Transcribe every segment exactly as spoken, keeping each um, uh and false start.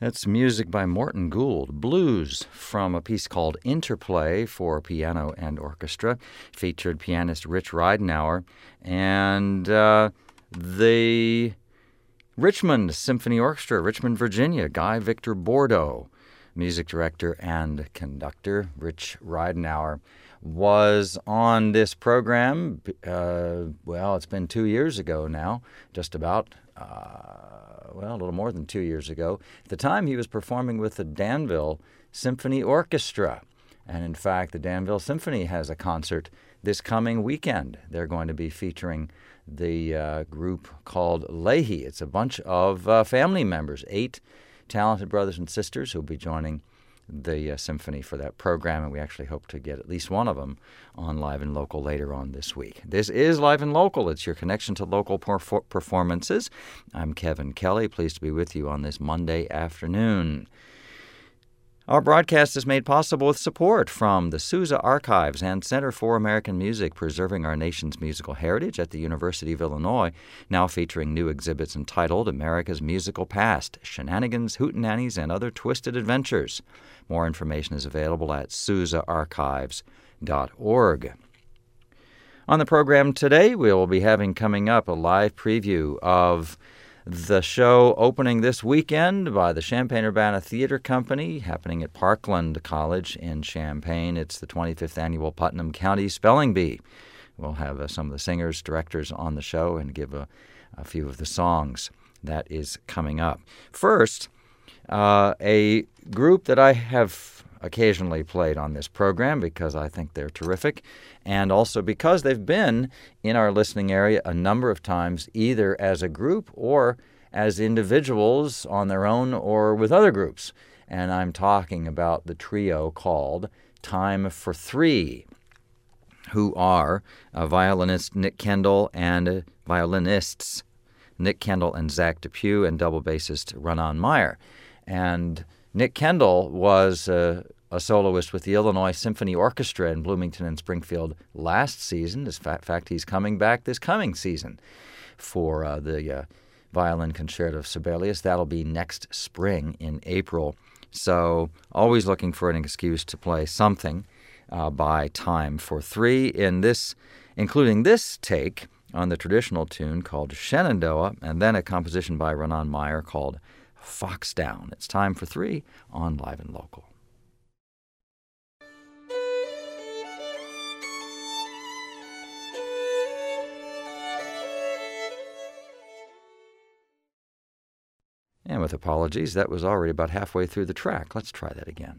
That's music by Morton Gould, blues from a piece called Interplay for piano and orchestra. Featured pianist Rich Ridenour and uh, the Richmond Symphony Orchestra, Richmond, Virginia, Guy Victor Bordeaux. Music director and conductor Rich Ridenour was on this program, uh, well, it's been two years ago now, just about, uh, well, a little more than two years ago. At the time, he was performing with the Danville Symphony Orchestra. And in fact, the Danville Symphony has a concert this coming weekend. They're going to be featuring the uh, group called Leahy. It's a bunch of uh, family members, eight talented brothers and sisters who will be joining the uh, symphony for that program, and we actually hope to get at least one of them on Live and Local later on this week. This is Live and Local. It's your connection to local perfor- performances. I'm Kevin Kelly, pleased to be with you on this Monday afternoon. Our broadcast is made possible with support from the Sousa Archives and Center for American Music, preserving our nation's musical heritage at the University of Illinois, now featuring new exhibits entitled America's Musical Past, Shenanigans, Hootenannies, and Other Twisted Adventures. More information is available at sousa archives dot org. On the program today, we will be having coming up a live preview of the show opening this weekend by the Champaign-Urbana Theater Company, happening at Parkland College in Champaign. It's the twenty-fifth Annual Putnam County Spelling Bee. We'll have uh, some of the singers, directors on the show and give a, a few of the songs. That is coming up. First, uh, a group that I have occasionally played on this program because I think they're terrific, and also because they've been in our listening area a number of times, either as a group or as individuals on their own or with other groups. And I'm talking about the trio called Time for Three, who are uh, violinist Nick Kendall and uh, violinists Nick Kendall and Zach Depew, and double bassist Renan Meyer. And Nick Kendall was uh, a soloist with the Illinois Symphony Orchestra in Bloomington and Springfield last season. In fact, he's coming back this coming season for uh, the uh, violin concerto of Sibelius. That'll be next spring in April. So always looking for an excuse to play something uh, by Time for Three, in this, including this take on the traditional tune called Shenandoah, and then a composition by Renan Meyer called Foxdown. It's Time for Three on Live and Local. And with apologies, that was already about halfway through the track. Let's try that again.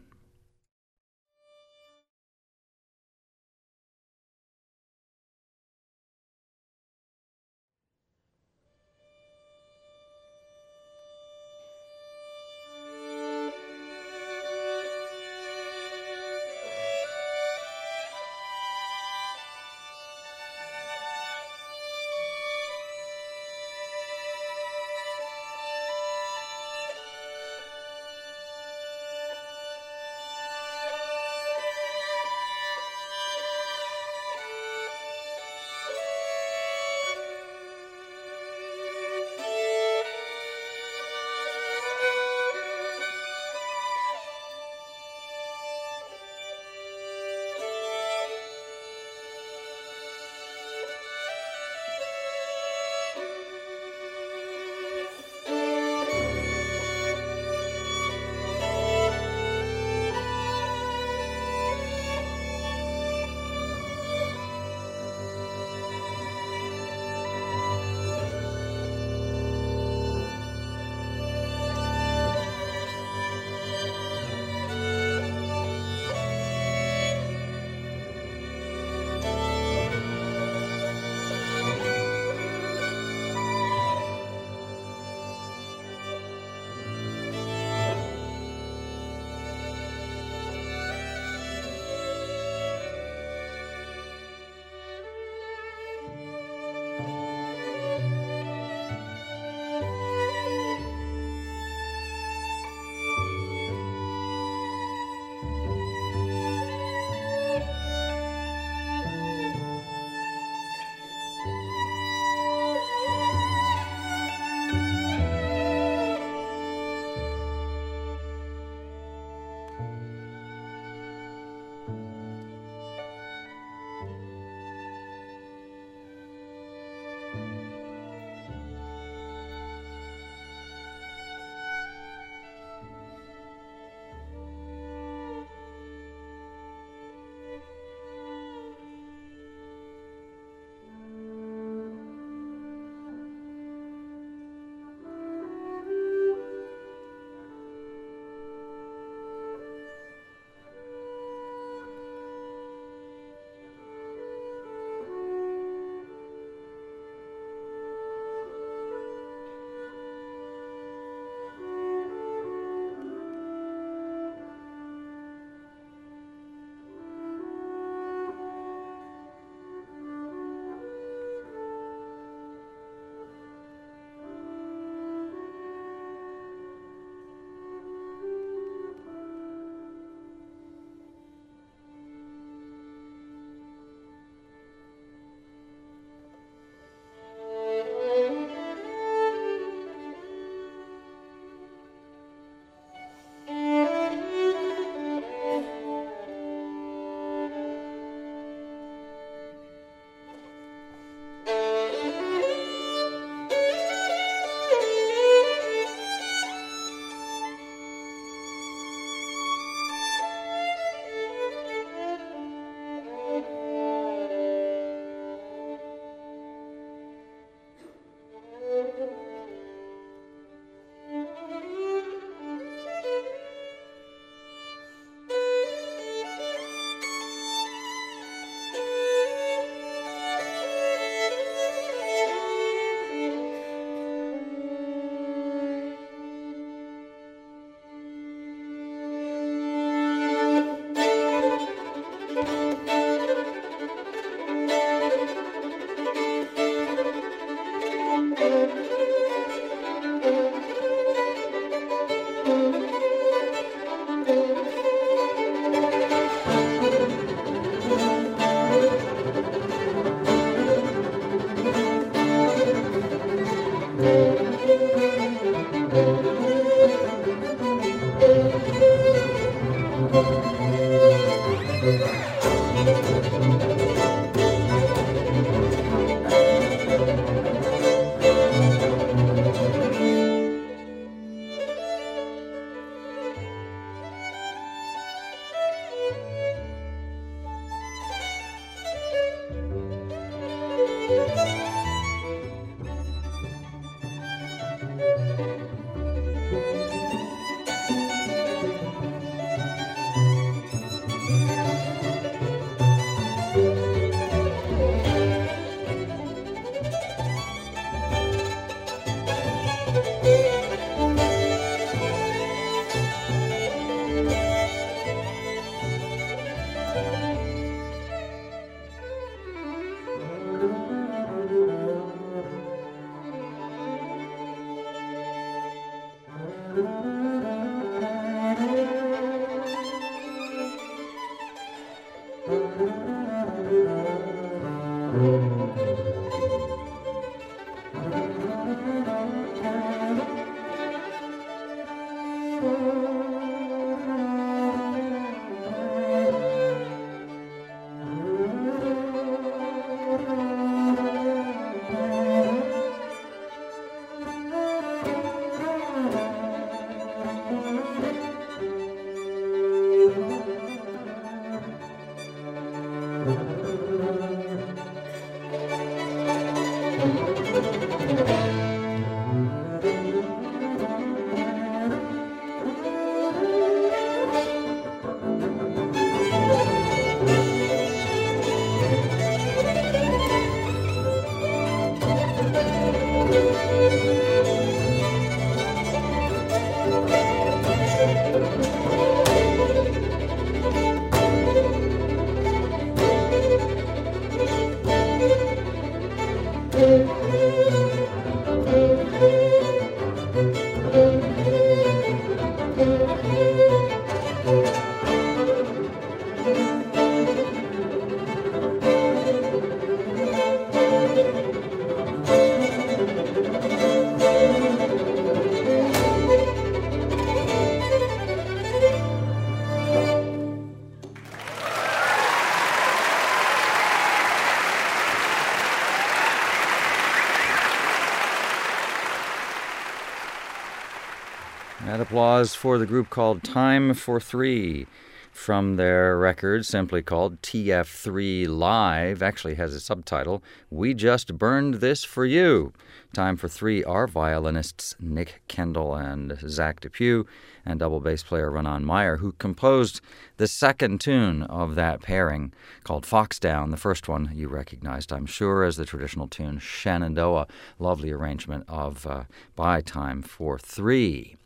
And applause for the group called Time for Three from their record simply called T F three Live. Actually has a subtitle, We Just Burned This For You. Time for Three are violinists Nick Kendall and Zach DePew and double bass player Renan Meyer, who composed the second tune of that pairing called Foxdown. The first one you recognized, I'm sure, as the traditional tune Shenandoah. Lovely arrangement of uh, by Time for Three.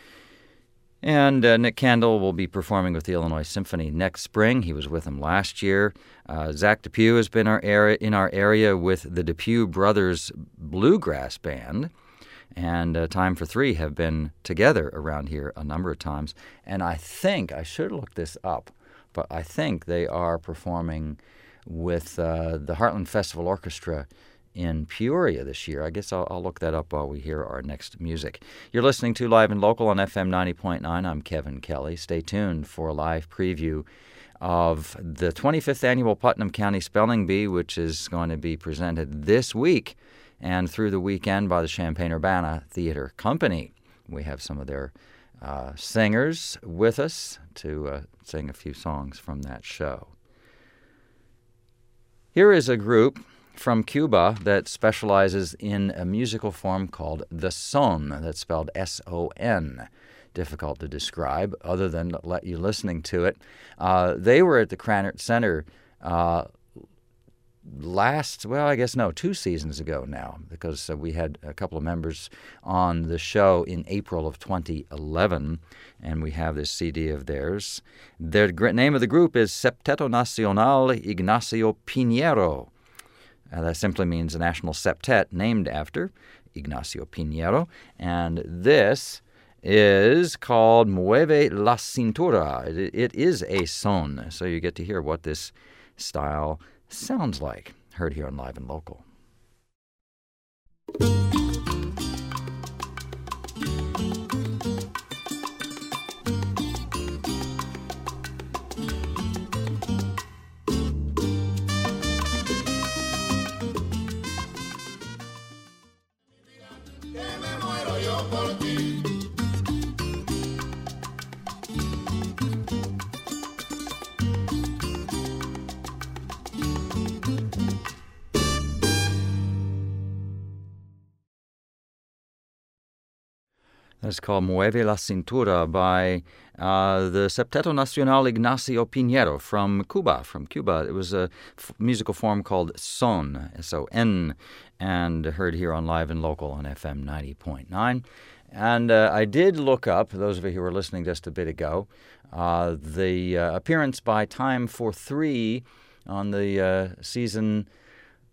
And uh, Nick Kendall will be performing with the Illinois Symphony next spring. He was with them last year. Uh, Zach DePew has been our area, in our area with the DePew Brothers Bluegrass Band. And uh, Time for Three have been together around here a number of times. And I think, I should look this up, but I think they are performing with uh, the Heartland Festival Orchestra in Peoria this year. I guess I'll, I'll look that up while we hear our next music. You're listening to Live and Local on F M ninety point nine. I'm Kevin Kelly. Stay tuned for a live preview of the twenty-fifth Annual Putnam County Spelling Bee, which is going to be presented this week and through the weekend by the Champaign-Urbana Theater Company. We have some of their uh, singers with us to uh, sing a few songs from that show. Here is a group from Cuba that specializes in a musical form called the son. That's spelled S O N. Difficult to describe other than to let you listening to it. Uh, they were at the Krannert Center uh, last, well, I guess no, two seasons ago now, because uh, we had a couple of members on the show in April of twenty eleven, and we have this C D of theirs. Their name of the group is Septeto Nacional Ignacio Piñero. Uh, that simply means a national septet named after Ignacio Piñero. And this is called Mueve la Cintura. It, it is a son, so you get to hear what this style sounds like. Heard here on Live and Local. That's called Mueve la Cintura by uh, the Septeto Nacional Ignacio Piñero from Cuba. From Cuba, it was a f- musical form called son, S O N, and heard here on Live and Local on F M ninety point nine. And uh, I did look up, those of you who were listening just a bit ago, uh, the uh, appearance by Time for Three on the uh, season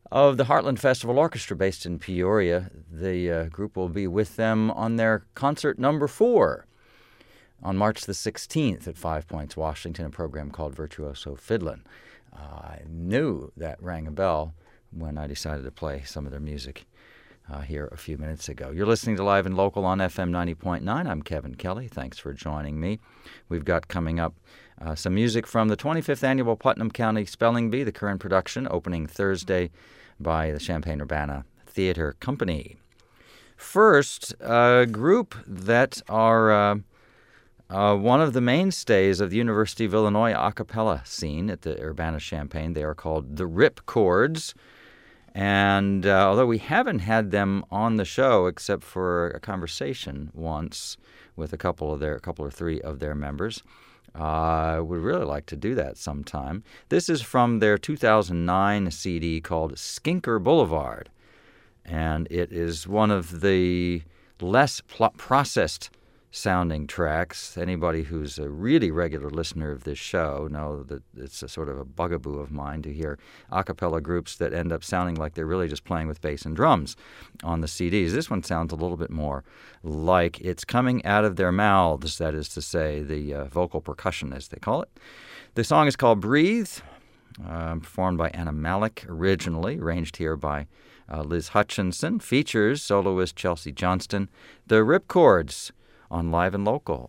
of the Heartland Festival Orchestra based in Peoria. The uh, group will be with them on their concert number four on March the sixteenth at Five Points, Washington, a program called Virtuoso Fiddlin'. Uh, I knew that rang a bell when I decided to play some of their music uh, here a few minutes ago. You're listening to Live and Local on F M ninety point nine. I'm Kevin Kelly. Thanks for joining me. We've got coming up uh, some music from the twenty-fifth Annual Putnam County Spelling Bee, the current production, opening Thursday by the Champaign-Urbana Theater Company. First, a group that are uh, uh, one of the mainstays of the University of Illinois a cappella scene at the Urbana-Champaign. They are called the Rip Chords. And uh, although we haven't had them on the show except for a conversation once with a couple of their, a couple or three of their members, I uh, would really like to do that sometime. This is from their two thousand nine C D called Skinker Boulevard, and it is one of the less pl- processed sounding tracks. Anybody who's a really regular listener of this show know that it's a sort of a bugaboo of mine to hear a cappella groups that end up sounding like they're really just playing with bass and drums on the C Ds. This one sounds a little bit more like it's coming out of their mouths, that is to say, the uh, vocal percussion, as they call it. The song is called Breathe, uh, performed by Anna Malik originally, arranged here by uh, Liz Hutchinson, features soloist Chelsea Johnston. The Rip Chords on Live and Local.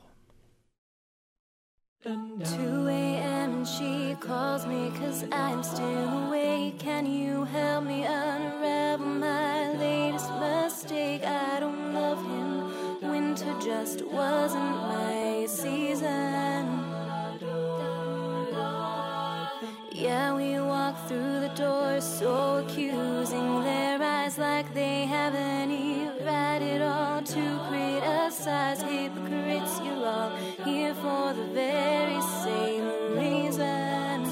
two a.m. and she calls me 'cause I'm still awake. Can you help me unravel my latest mistake? I don't love him. Winter just wasn't my season. Yeah, we walk through the door so accusing, their eyes like they have any right at all to criticize. Hypocrites, you're all here for the very same reason.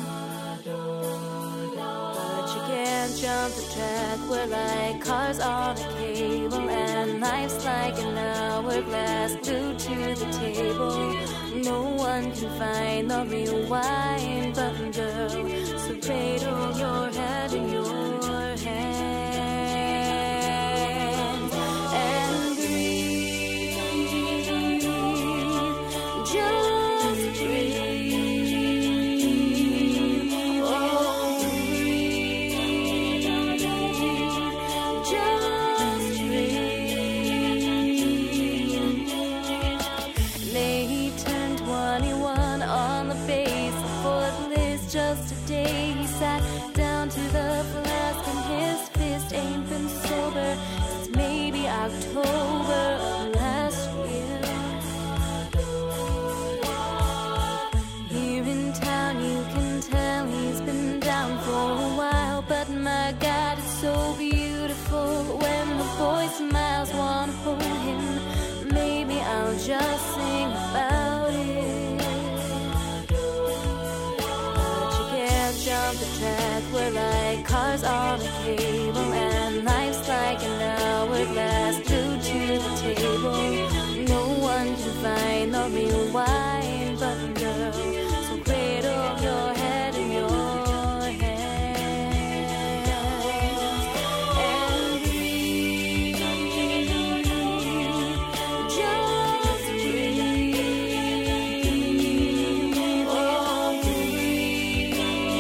But you can't jump the track, we're like cars on a cable, and life's like an hourglass glued to the table. No one can find the rewind button, girl, so cradle your head in your hand and breathe, just breathe, oh breathe, just breathe. They turned twenty-one on the base for Liz just a day. He sat down to the flask and his fist ain't been sober since maybe October of last year. Here in town you can tell he's been down for a while, but my God, it's so beautiful when the boy smiles. Wanna hold him, maybe I'll just sing about it. But you can't jump the track, we're like cars on a cable, and life's like an hourglass glued to the table. No one can find the rewind button, girl, so cradle your head in your hands and breathe, just breathe, oh breathe,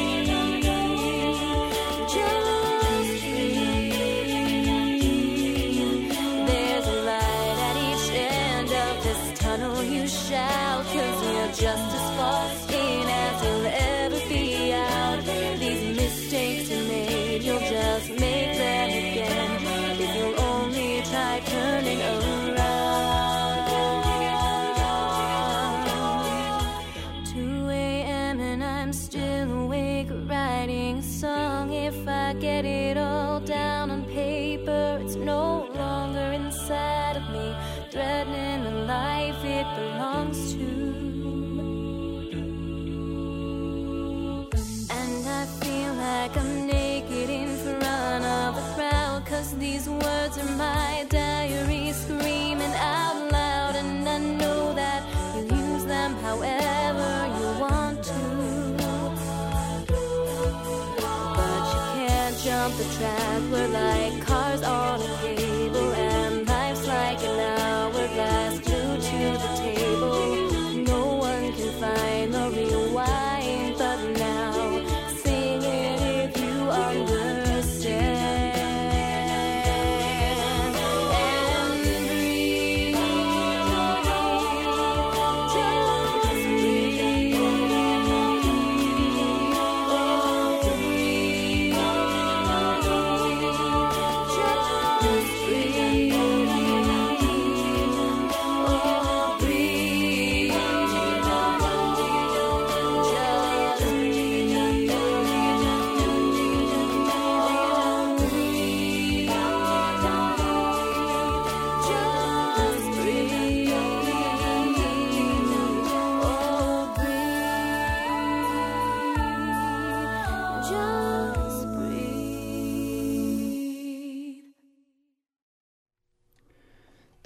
just breathe. There's a light at each end of this tunnel, you shout, 'cause you're just as far in as you'll ever be out. These mistakes you made, you'll just make them again if you'll only try turning around. two a.m. and I'm still awake writing a song. If I get it all down on paper, it's no longer inside of me, threatening the life it belongs to. And I feel like I'm naked in front of a crowd, 'cause these words are my diary screaming out loud, and I know that you'll use them however you want to. But you can't jump the track,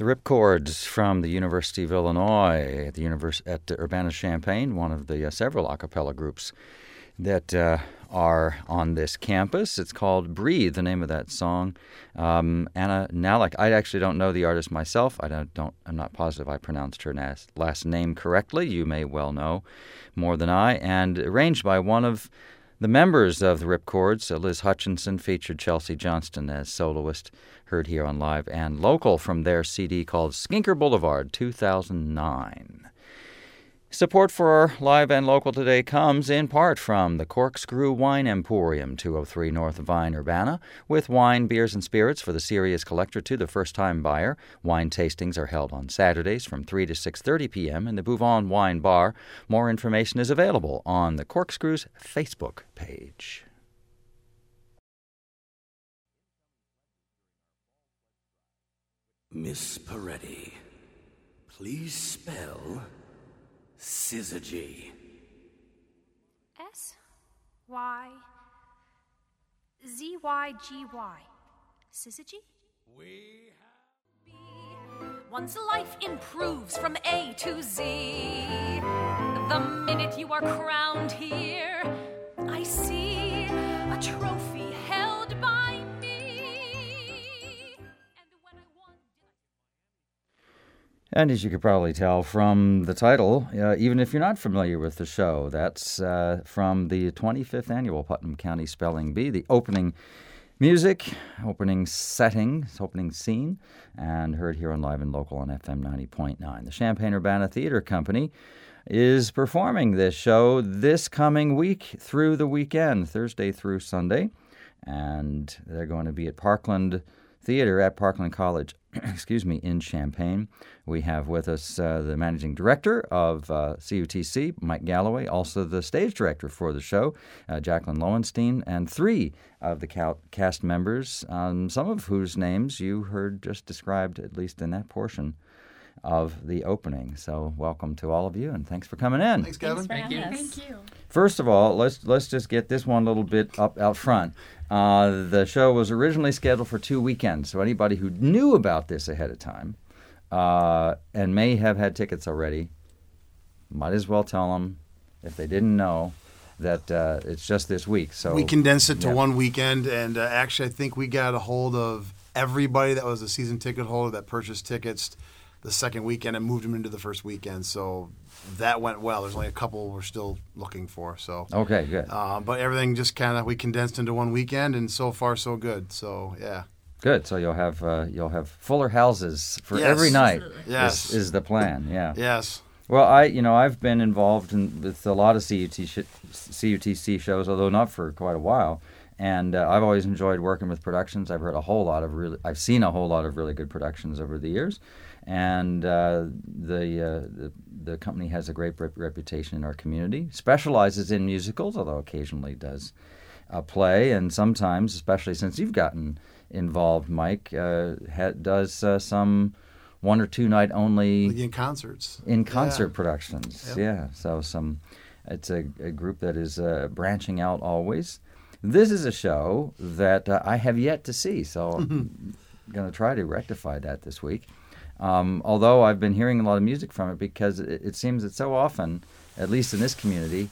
The Ripcords from the University of Illinois at the univers- at Urbana-Champaign, one of the uh, several a cappella groups that uh, are on this campus. It's called Breathe, the name of that song. Um, Anna Nalick. I actually don't know the artist myself. I don't, don't, I'm not positive I pronounced her nas- last name correctly. You may well know more than I. And arranged by one of the members of the Ripcords, uh, Liz Hutchinson, featured Chelsea Johnston as soloist, heard here on Live and Local from their C D called Skinker Boulevard two thousand nine. Support for Live and Local today comes in part from the Corkscrew Wine Emporium, two oh three North Vine, Urbana, with wine, beers, and spirits for the serious collector to the first-time buyer. Wine tastings are held on Saturdays from three to six thirty p.m. in the Bouvon Wine Bar. More information is available on the Corkscrew's Facebook page. Miss Peretti, please spell syzygy. S Y Z Y G Y. Syzygy? We have... One's life improves from A to Z. The minute you are crowned here, I see a trophy held by me. And when I won... And as you could probably tell from the title, uh, even if you're not familiar with the show, that's uh, from the twenty-fifth annual Putnam County Spelling Bee, the opening music, opening setting, opening scene, and heard here on Live and Local on F M ninety point nine. The Champaign-Urbana Theater Company is performing this show this coming week through the weekend, Thursday through Sunday, and they're going to be at Parkland Theater at Parkland College, excuse me, in Champaign. We have with us uh, the managing director of uh, C U T C, Mike Galloway, also the stage director for the show, uh, Jacqueline Lowenstein, and three of the cal- cast members, um, some of whose names you heard just described, at least in that portion of the opening. So welcome to all of you, and thanks for coming in. Thanks, Kevin. Thank you. Thank you. First of all, let's let's just get this one little bit up out front. Uh, the show was originally scheduled for two weekends, so anybody who knew about this ahead of time uh, and may have had tickets already, might as well tell them, if they didn't know, that uh, it's just this week. So we condensed it to yeah. one weekend, and uh, actually I think we got a hold of everybody that was a season ticket holder that purchased tickets the second weekend and moved them into the first weekend. So that went well. There's only a couple we're still looking for. So Okay, good. uh, but everything just kind of we condensed into one weekend, and so far so good. So yeah. Good. So you'll have uh, you'll have fuller houses for Yes. every night. Yes. Is, is the plan? Yeah. Yes. Well, I you know I've been involved in with a lot of C U T sh- C U T C shows, although not for quite a while. And uh, I've always enjoyed working with productions. I've heard a whole lot of really, I've seen a whole lot of really good productions over the years, and uh, the, uh, the the company has a great rep- reputation in our community. Specializes in musicals, although occasionally does a play, and sometimes, especially since you've gotten involved, Mike, uh, ha- does uh, some one or two night only Like in concerts. in concert Yeah. productions. Yep. Yeah, so some it's a, a group that is uh, branching out always. This is a show that uh, I have yet to see, so I'm going to try to rectify that this week. Um, although I've been hearing a lot of music from it because it, it seems that so often, at least in this community,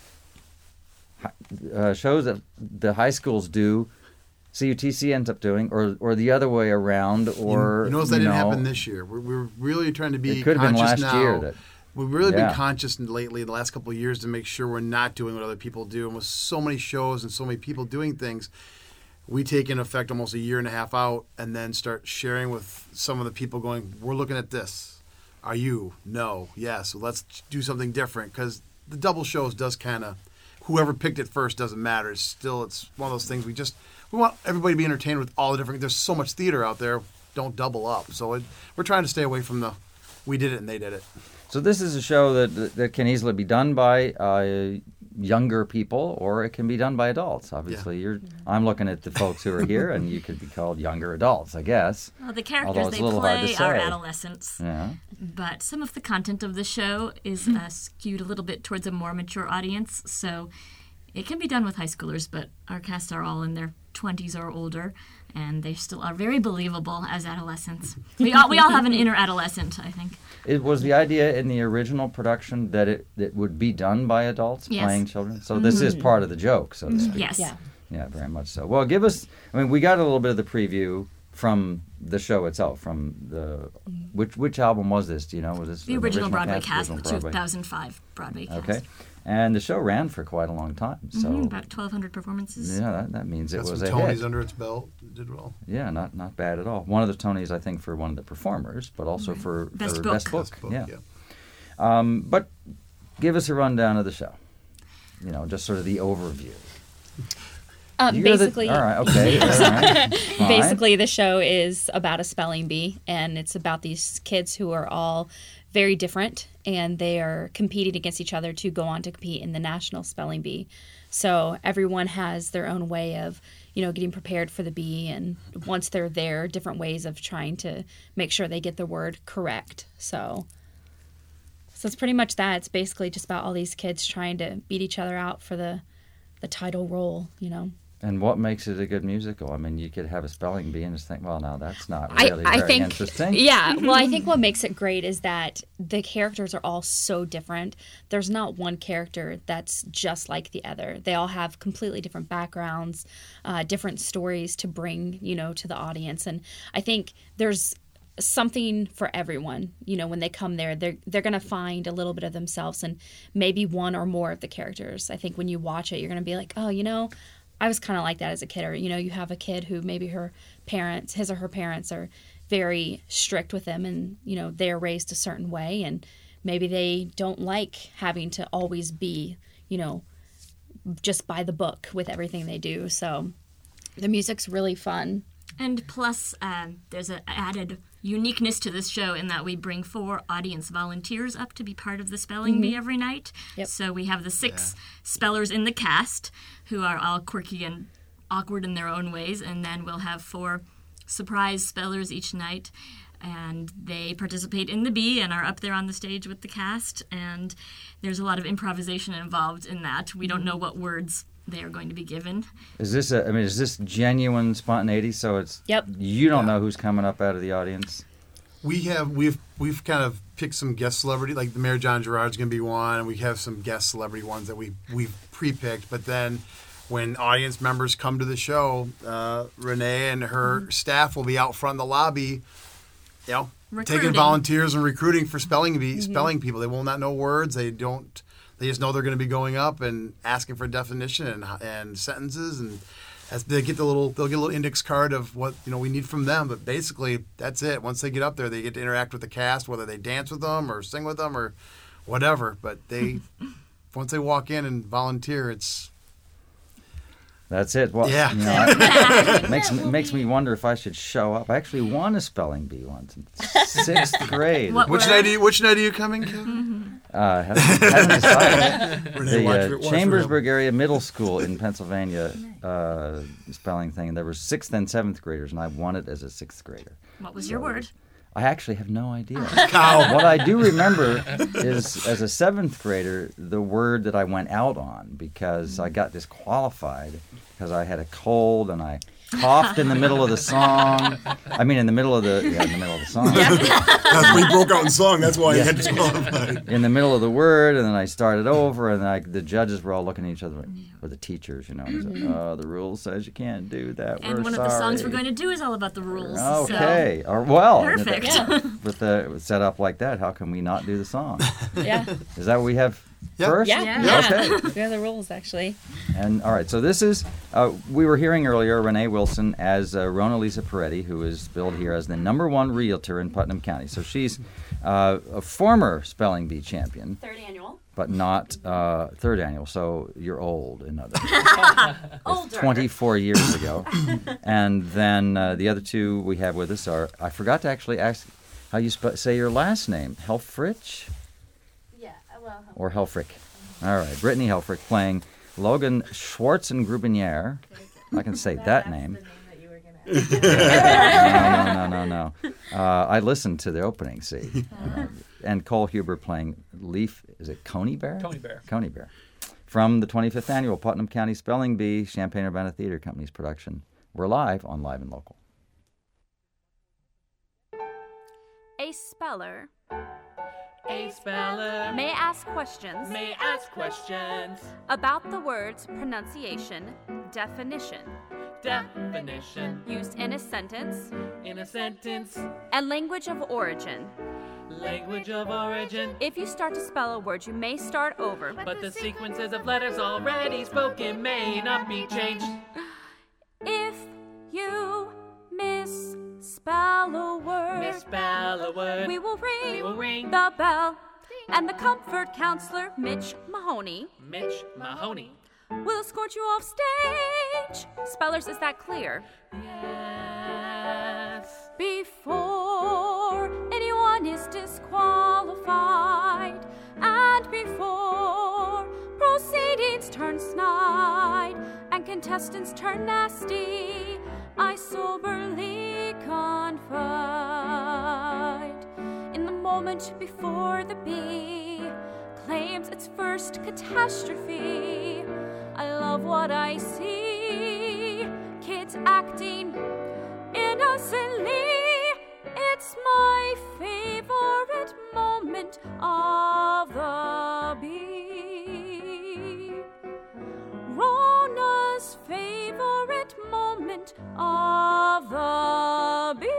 hi- uh, shows that the high schools do, C U T C ends up doing, or or the other way around, or you, you notice that you didn't know, happen this year. We're, we're really trying to be It could have been conscious last now. year that. We've really Yeah. been conscious lately, the last couple of years, to make sure we're not doing what other people do. And with so many shows and so many people doing things, we take in effect almost a year and a half out and then start sharing with some of the people going, we're looking at this. Are you? No. Yes. So let's do something different, because the double shows does kind of, whoever picked it first doesn't matter. It's still, it's one of those things we just, we want everybody to be entertained with all the different, there's so much theater out there, don't double up. So it, we're trying to stay away from the, we did it and they did it. So this is a show that that can easily be done by uh, younger people, or it can be done by adults. Obviously, Yeah. you're. I'm looking at the folks who are here, and you could be called younger adults, I guess. Well, the Although characters it's they a little hard to play are say. adolescents, Yeah. but some of the content of the show is uh, skewed a little bit towards a more mature audience, so it can be done with high schoolers, but our cast are all in their twenties or older, and they still are very believable as adolescents. We all we all have an inner adolescent, I think. It was the idea in the original production that it, it would be done by adults Yes. playing children. So this is part of the joke, so to speak. Yes. Yeah. Yeah, very much so. Well, give us. I mean, we got a little bit of the preview from the show itself. From the which which album was this? Do you know? Was this The an original Broadway cast, Original the Broadway. two thousand five Broadway cast. Okay, and the show ran for quite a long time. So Mhm, about twelve hundred performances. yeah, that, that means it Got was some a Tonys hit. under its belt. Did well. Yeah, not not bad at all. One of the Tonys, I think, for one of the performers, but also for Best for book. best book. Best book, yeah. yeah. Um, but give us a rundown of the show. You know, just sort of the overview. Um, You're the- basically, all right, okay. All right, fine. basically, the show is about a spelling bee, and it's about these kids who are all very different, and they are competing against each other to go on to compete in the National Spelling Bee. So everyone has their own way of, you know, getting prepared for the bee, and once they're there, different ways of trying to make sure they get the word correct. So, so it's pretty much that. It's basically just about all these kids trying to beat each other out for the, the title role, you know. And what makes it a good musical? I mean, you could have a spelling bee and just think, well, no, that's not I, really I very think, interesting. yeah. Well, I think what makes it great is that the characters are all so different. There's not one character that's just like the other. They all have completely different backgrounds, uh, different stories to bring, you know, to the audience. And I think there's something for everyone. You know, when they come there, they're they're going to find a little bit of themselves and maybe one or more of the characters. I think when you watch it, you're going to be like, oh, you know, I was kind of like that as a kid. Or, you know, you have a kid who maybe her parents, his or her parents are very strict with them, and, you know, they're raised a certain way, and maybe they don't like having to always be, you know, just by the book with everything they do. So the music's really fun. And plus, um, there's an added uniqueness to this show in that we bring four audience volunteers up to be part of the spelling bee every night. Yep. So we have the six spellers in the cast who are all quirky and awkward in their own ways, and then we'll have four surprise spellers each night. And they participate in the bee and are up there on the stage with the cast. And there's a lot of improvisation involved in that. We don't know what words they are going to be given. Is this a, I mean, is this genuine spontaneity? So it's, Yep. you don't know who's coming up out of the audience? We have we've we've kind of picked some guest celebrity, like the Mayor John Gerard's going to be one, and we have some guest celebrity ones that we we've pre-picked. But then, when audience members come to the show, uh, Renee and her staff will be out front in the lobby, you know, Recruiting. taking volunteers and recruiting for spelling bee spelling people. They will not know words. They don't. They just know they're going to be going up and asking for definition and and sentences, and as they get the little, they'll get a little index card of what, you know, we need from them. But basically, that's it. Once they get up there, they get to interact with the cast, whether they dance with them or sing with them or whatever. But they, once they walk in and volunteer, it's That's it. Well, Yeah. you know, I- makes me- makes me wonder if I should show up. I actually won a spelling bee once in sixth grade. What which word? night? Are you, which night are you coming, Kevin? Uh, haven't, haven't decided. Renee, The watch uh, for- watch for Chambersburg area middle school in Pennsylvania uh, spelling thing. There were sixth and seventh graders, and I won it as a sixth grader. What was your word? I actually have no idea. Cow. What I do remember is, as a seventh grader, the word that I went out on because I got disqualified because I had a cold and I coughed in the middle of the song. I mean, in the middle of the yeah, in the middle of the song. That's when he broke out in song. That's why he had disqualified. In the middle of the word, and then I started over, and I, the judges were all looking at each other, or the teachers, you know. and said, oh, the rule says you can't do that. And we're one sorry. of the songs we're going to do is all about the rules. Okay. Or, well, Perfect. with the set up like that, how can we not do the song? Yeah. Is that what we have Yeah. first? Yeah. Yeah. Yeah. Okay. We are the rules, actually. And all right, so this is, uh, we were hearing earlier Renee Wilson as uh, Rona Lisa Peretti, who is billed here as the number one realtor in Putnam County. So she's uh, a former spelling bee champion, Third annual. but not uh, third annual. So you're old, in other words. Older. twenty-four years ago. And then uh, the other two we have with us are, I forgot to actually ask how you spe- say your last name, Helfrich Yeah, well. or Helfrich? All right, Brittany Helfrich playing Logan Schwarzengrubenier. I can say that name. no, no, no, no, no. Uh, I listened to the opening scene. Uh, and Cole Huber playing Leaf, is it Coney Bear? Coney Bear. Coney Bear. From the twenty-fifth annual Putnam County Spelling Bee, Champaign-Urbana Theater Company's production We're live on Live and Local. A speller A speller may ask questions may ask questions. about the word's pronunciation, definition, Definition used in a sentence, in a sentence. and language of origin. Language of origin. If you start to spell a word, you may start over. But the sequences of letters already spoken may not be changed. If you misspell a word, Misspell a word. we will ring, We will ring. the bell. And the comfort counselor, Mitch Mahoney, Mitch Mahoney. will escort you off stage. Spellers, is that clear? Yes. Before anyone is disqualified, and before proceedings turn snide, and contestants turn nasty, I soberly confide in the moment before the bee claims its first catastrophe. I love what I see, kids acting innocently. It's my favorite moment of the bee. Rona's favorite moment of the bee.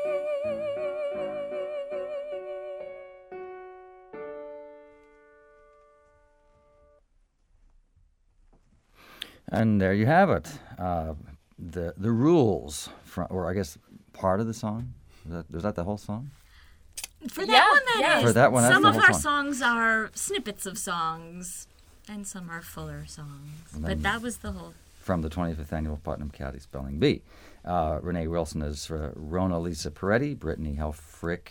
And there you have it. Uh, the the rules, from, or I guess part of the song. Is that, is that the whole song? For that Yeah, one, that yeah. is. For that one, that's some the of whole our song. songs are snippets of songs, and some are fuller songs. And But then- that was the whole. From the twenty-fifth Annual Putnam County Spelling Bee. Uh, Renee Wilson as uh, Rona Lisa Peretti, Brittany Helfrich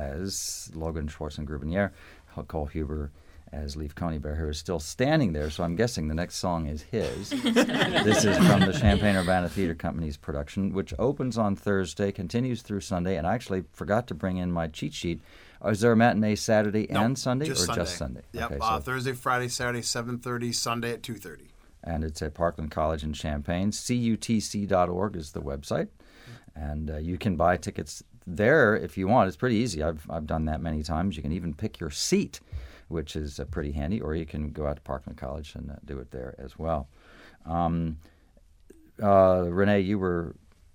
as Logan Schwarzen-Grubinier, Cole Huber as Leif Coneybear, who is still standing there, so I'm guessing the next song is his. This is from the Champaign-Urbana Theater Company's production, which opens on Thursday, continues through Sunday, and I actually forgot to bring in my cheat sheet. Uh, is there a matinee Saturday No, and Sunday, just or Sunday. just Sunday? Yep. Okay, uh, so- Thursday, Friday, Saturday, seven thirty. Sunday at two thirty. and it's at Parkland College in Champaign. C U T C dot org is the website, and uh, you can buy tickets there if you want. It's pretty easy. I've I've done that many times. You can even pick your seat, which is uh, pretty handy, or you can go out to Parkland College and uh, do it there as well. Um, uh, Renee, you were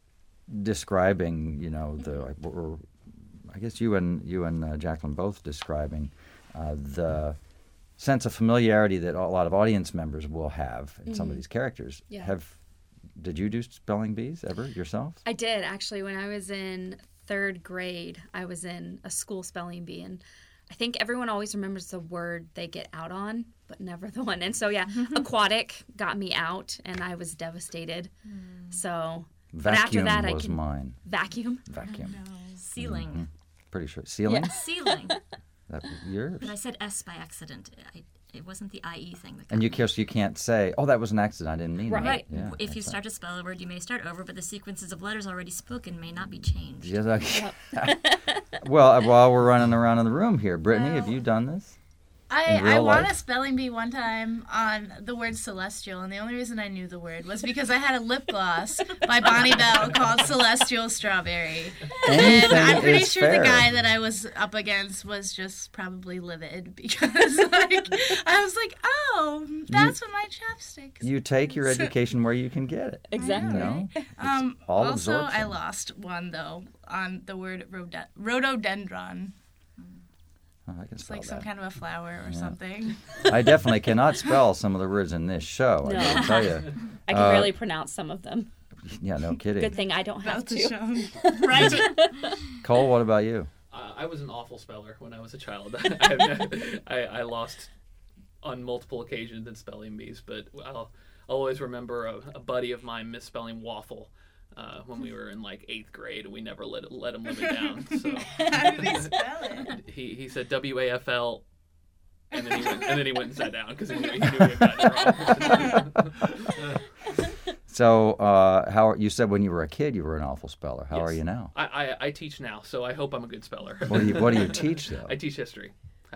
describing, you know, the or, I guess you and you and uh, Jacqueline both describing uh, the sense of familiarity that a lot of audience members will have in some of these characters. Yeah. Have did you do spelling bees ever yourself? I did, actually. When I was in third grade, I was in a school spelling bee, and I think everyone always remembers the word they get out on, but never the one. And so, yeah, aquatic got me out, and I was devastated. So, but after Vacuum that, I was can mine. vacuum. Vacuum. Ceiling. Pretty sure. Ceiling? Yeah. Ceiling. That was yours. But I said S by accident. I, it wasn't the I E thing. That got And you me. guess you can't say, oh, that was an accident. I didn't mean that. Right. Yeah, if you that's start to spell a word, you may start over, but the sequences of letters already spoken may not be changed. Yes, okay. Well, while we're running around in the room here, Brittany, have you done this? I, In real I won life? a spelling bee one time on the word celestial, and the only reason I knew the word was because I had a lip gloss by Bonnie Bell called Celestial Strawberry. Anything And I'm pretty is sure fair. the guy that I was up against was just probably livid because like I was like, oh, that's what my chapstick is. You take your education where you can get it. Exactly. You know? Um, all also, I absorption. lost one, though, on the word rhode- rhododendron. Oh, I can It's spell like some that. kind of a flower or something. I definitely cannot spell some of the words in this show. I No. can tell you. I can Uh, barely pronounce some of them. Yeah, no kidding. Good thing I don't have About to to. show. Right? Cole, what about you? Uh, I was an awful speller when I was a child. I, I, I lost on multiple occasions in spelling bees, but I'll, I'll always remember a, a buddy of mine misspelling waffle uh, when we were in like eighth grade, and we never let it, let him live it down. So How did he spell it? he, he said W A F L, and then he went and then he went and sat down because he knew he knew he had gotten it wrong. So, uh, how you said when you were a kid you were an awful speller. How are Yes. you now? I, I, I teach now, so I hope I'm a good speller. What do you What do you teach though? I teach history.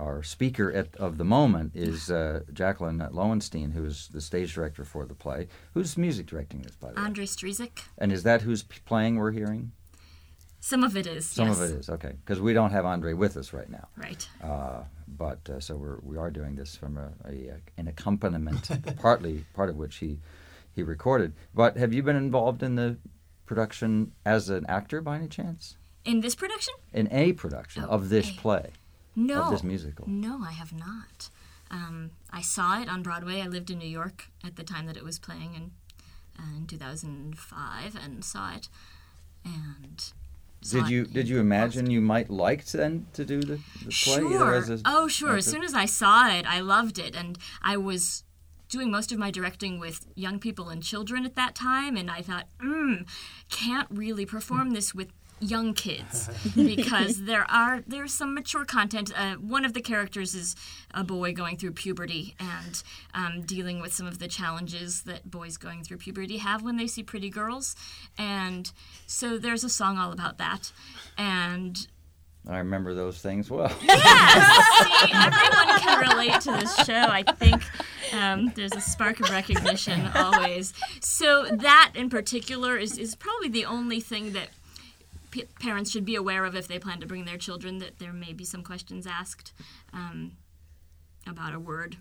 our speaker at, of the moment is uh, Jacqueline Lowenstein, who is the stage director for the play. Who's music directing this, by the way? Andre Strizik. And is that who's p- playing we're hearing? Some of it is, Some yes. of it is, okay. Because we don't have Andre with us right now. Right. Uh, but uh, so we're, we are doing this from a, a, an accompaniment, partly part of which he, he recorded. But have you been involved in the production as an actor by any chance? In this production? In a production Oh, of this a- play? No. Of this musical? No, I have not. Um, I saw it on Broadway. I lived in New York at the time that it was playing in, uh, in two thousand five and saw it. And saw Did you it did you imagine you might like then to do the, the play? either Sure. as a Oh, sure. As actor? soon as I saw it, I loved it. And I was doing most of my directing with young people and children at that time. And I thought, mm, can't really perform this with young kids because there are there's some mature content. Uh, one of the characters is a boy going through puberty and um, dealing with some of the challenges that boys going through puberty have when they see pretty girls. And so there's a song all about that. And I remember those things well. yes, see, everyone can relate to this show. I think um, there's a spark of recognition always. So that in particular is, is probably the only thing that p- parents should be aware of if they plan to bring their children, that there may be some questions asked um, about a word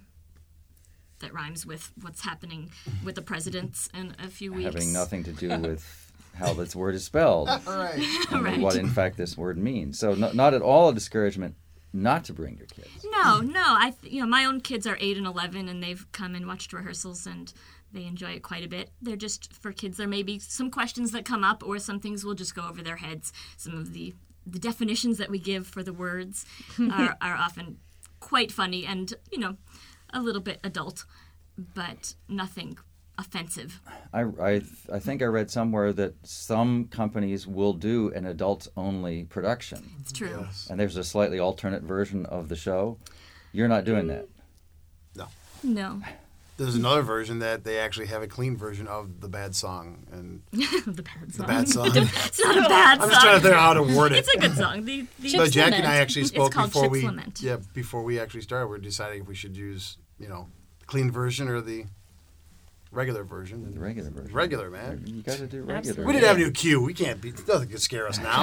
that rhymes with what's happening with the presidents in a few weeks. Having nothing to do with how this word is spelled. Right. And Right. what, in fact, this word means. So no, not at all a discouragement not to bring your kids. No, no. I, th- you know, my own kids are eight and eleven, and they've come and watched rehearsals, and they enjoy it quite a bit. They're just for kids. There may be some questions that come up, or some things will just go over their heads. Some of the the definitions that we give for the words are are often quite funny and, you know, a little bit adult, but nothing offensive. I, I, I think I read somewhere that some companies will do an adults-only production. It's true. And there's a slightly alternate version of the show. You're not doing that. No. No. There's another version that they actually have a clean version of the bad song, and The bad song. the bad song. It's not a bad song. I'm just trying to think how to word it. It's a good song. The, the But Jackie and I actually It's spoke called before Chips we Lament. yeah before we actually started. We were deciding if we should use you know the clean version or the regular version. The regular version. Regular, man. You got to do regular. Absolutely. We didn't have a new cue. We can't be. Nothing can scare us now.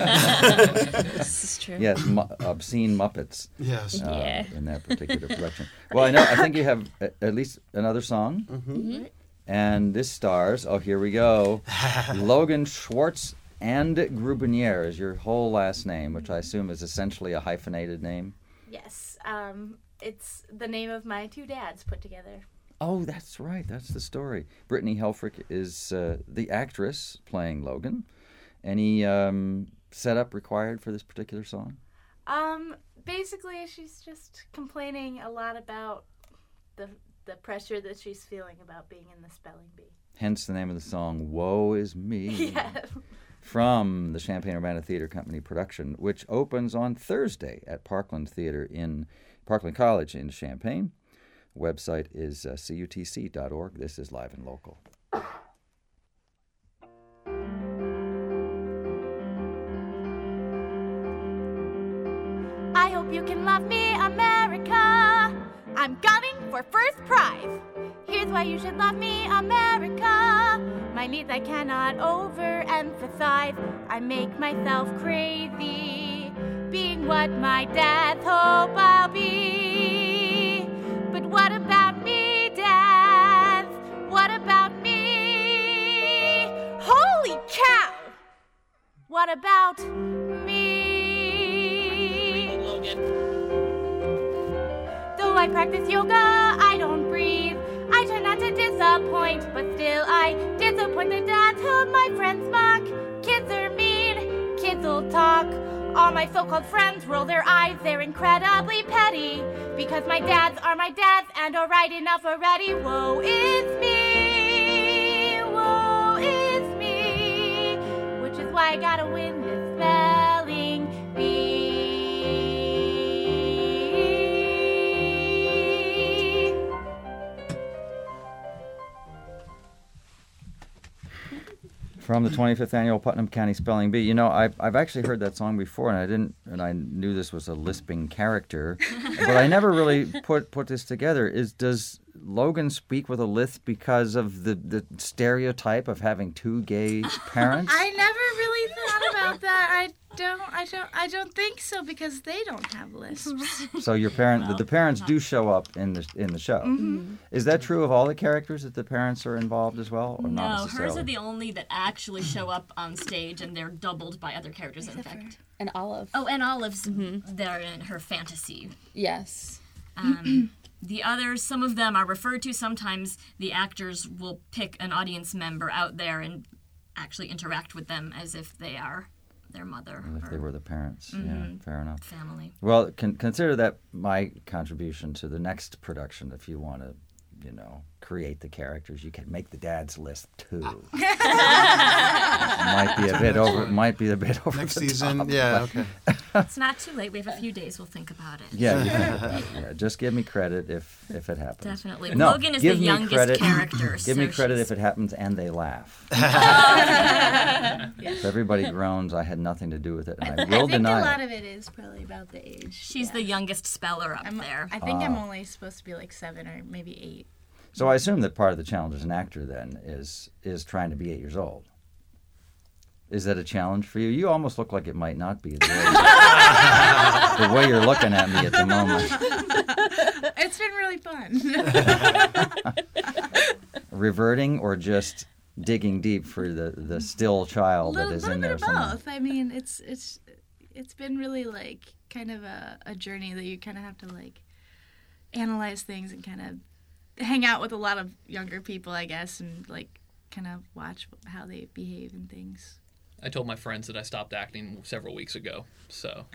This is true. Yes, mu- obscene Muppets. Yes. uh, Yeah. In that particular production. Well, I know. I think you have a, at least another song, Mm-hmm. and this stars. Oh, here we go. Logan Schwartz and Grubinier is your whole last name, which I assume is essentially a hyphenated name. Yes, um, it's the name of my two dads put together. Oh, that's right. That's the story. Brittany Helfrich is uh, the actress playing Logan. Any um, setup required for this particular song? Um, basically, she's just complaining a lot about the the pressure that she's feeling about being in the spelling bee. Hence the name of the song, Woe Is Me. Yeah. From the Champaign-Urbana Theater Company production, which opens on Thursday at Parkland Theater in Parkland College in Champaign. Website is uh, C U T C dot org. This is Live and Local. I hope you can love me, America. I'm gunning for first prize. Here's why you should love me, America. My needs I cannot overemphasize. I make myself crazy, being what my dads hope I'll be. But what about me, dads? What about me? Holy cow! What about me? Though I practice yoga, I don't breathe. I try not to disappoint, but still I disappoint the dads who my friends mock. Kids are mean, kids will talk. All my so-called friends roll their eyes, they're incredibly petty. Because my dads are my dads and alright enough already. Woe is me, woe is me. Which is why I gotta win this spelling bee. From the twenty-fifth annual Putnam County Spelling Bee. You know, I've I've actually heard that song before, and I didn't, and I knew this was a lisping character, but I never really put put this together. Is does Logan speak with a lisp because of the, the stereotype of having two gay parents? I never really thought about that. I don't. I don't. I don't think so because they don't have lisps. So your parent, well, the, the parents do show up in the in the show. Mm-hmm. Is that true of all the characters that the parents are involved as well, or no, not necessarily? hers are the only that actually show up on stage, and they're doubled by other characters. In fact, and Olive. Oh, and Olive's mm-hmm. there in her fantasy. Yes. Um, the others, some of them are referred to. Sometimes the actors will pick an audience member out there and actually interact with them as if they are their mother. Well, if they were the parents. Mm-hmm. Yeah, fair enough. Family. Well, con- consider that my contribution to the next production. If you want to, you know, create the characters, you can make the dad's list too. might be a bit over. Might be a bit over. Next the season, top, yeah, but- okay. It's not too late. We have a few days. We'll think about it. Yeah, you think about it. Yeah, just give me credit if if it happens. Definitely. No, Logan is the give me youngest credit, character. Give so me credit she's... if it happens and they laugh. Yeah. If everybody groans, I had nothing to do with it, and I I will think deny a lot it. of it is probably about the age. She's yeah. the youngest speller up I'm, there. I think I'm Ah. only supposed to be like seven or maybe eight. So I assume that part of the challenge as an actor then is is trying to be eight years old. Is that a challenge for you? You almost look like it might not be. The way, the way you're looking at me at the moment. It's been really fun. Reverting or just digging deep for the, the still child little, that is little in bit there of somewhere? both. I mean, it's it's it's been really like kind of a, a journey that you kind of have to like analyze things and kind of hang out with a lot of younger people, I guess, and like kind of watch how they behave and things. I told my friends that I stopped acting several weeks ago, so.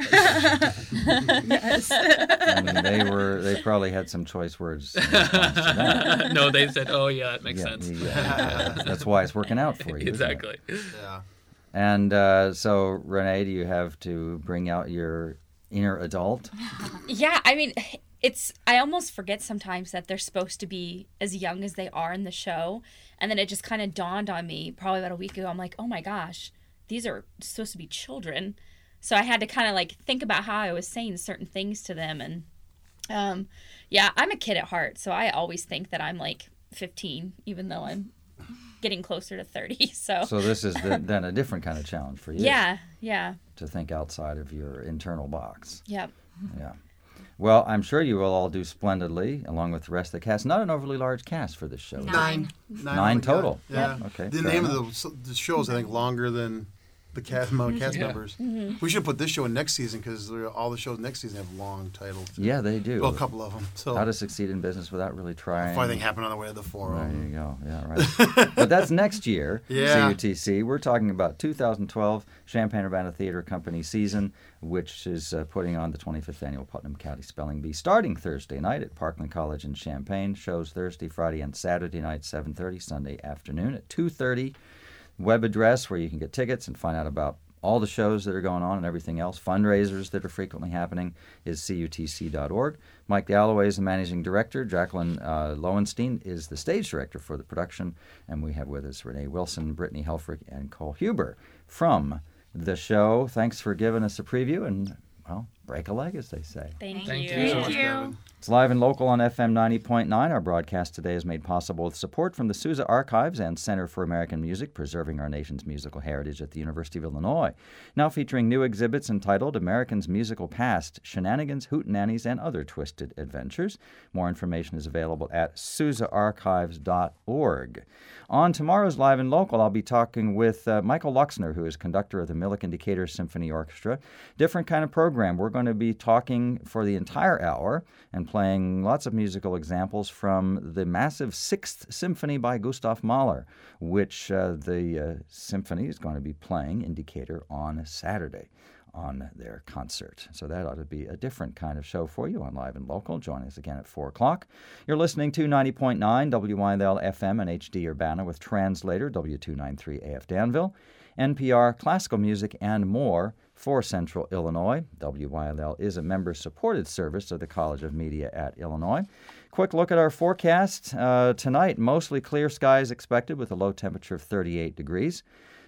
Yes. And they were they probably had some choice words in response to that. No, they said, "Oh yeah, it makes Yeah, sense." yeah. That's why it's working out for you. isn't it? Exactly. Yeah. And uh, so, Renee, do you have to bring out your inner adult? Yeah, I mean, it's I almost forget sometimes that they're supposed to be as young as they are in the show, and then it just kind of dawned on me probably about a week ago. I'm like, oh my gosh, these are supposed to be children. So I had to kind of like think about how I was saying certain things to them, and um, yeah, I'm a kid at heart, so I always think that I'm like fifteen, even though I'm getting closer to thirty. So So this is the, then a different kind of challenge for you. yeah, yeah, To think outside of your internal box. yep. Yeah. Well, I'm sure you will all do splendidly, along with the rest of the cast. Not an overly large cast for this show. Nine. Nine, Nine altogether. total. Yeah. Okay. The fair name enough. of the, the show is, I think, longer than the cast amount of cast Yeah. members. Mm-hmm. We should put this show in next season because all the shows next season have long titles. Yeah, they do. Well, a couple of them. So How to succeed in business without really trying. funny thing happened on the way to the There forum. you go. Yeah, right. But that's next year, Yeah. C U T C. We're talking about two thousand twelve Champaign-Urbana Theater Company season, which is uh, putting on the twenty-fifth annual Putnam County Spelling Bee, starting Thursday night at Parkland College in Champaign. Shows Thursday, Friday, and Saturday night, seven thirty, Sunday afternoon at two thirty. Web address where you can get tickets and find out about all the shows that are going on and everything else, fundraisers that are frequently happening, is C U T C dot org. Mike Galloway is the managing director. Jacqueline uh, Lowenstein is the stage director for the production. And we have with us Renee Wilson, Brittany Helfrich, and Cole Huber from the show. Thanks for giving us a preview and, well, break a leg, as they say. Thank, Thank you. you so Thank much, you. Kevin. It's live and local on F M ninety point nine. Our broadcast today is made possible with support from the Sousa Archives and Center for American Music, preserving our nation's musical heritage at the University of Illinois. Now featuring new exhibits entitled American's Musical Past, Shenanigans, Hootenannies, and Other Twisted Adventures. More information is available at sousa archives dot org. On tomorrow's Live and Local, I'll be talking with uh, Michael Luxner, who is conductor of the Milliken Decatur Symphony Orchestra. Different kind of program. We're going to be talking for the entire hour and playing lots of musical examples from the massive Sixth Symphony by Gustav Mahler, which uh, the uh, symphony is going to be playing in Decatur on Saturday on their concert. So that ought to be a different kind of show for you on Live and Local. Join us again at four o'clock. You're listening to ninety point nine W Y L F M and H D Urbana with translator W two ninety-three A F Danville, N P R, classical music, and more for Central Illinois. W Y L L is a member-supported service of the College of Media at Illinois. Quick look at our forecast. Uh, tonight, mostly clear skies expected with a low temperature of thirty-eight degrees.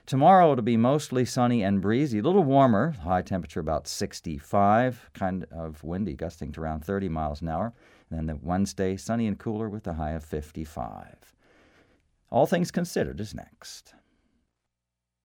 Tomorrow it'll be mostly sunny and breezy, a little warmer, high temperature about sixty-five, kind of windy, gusting to around thirty miles an hour. And then the Wednesday, sunny and cooler with a high of fifty-five. All Things Considered is next.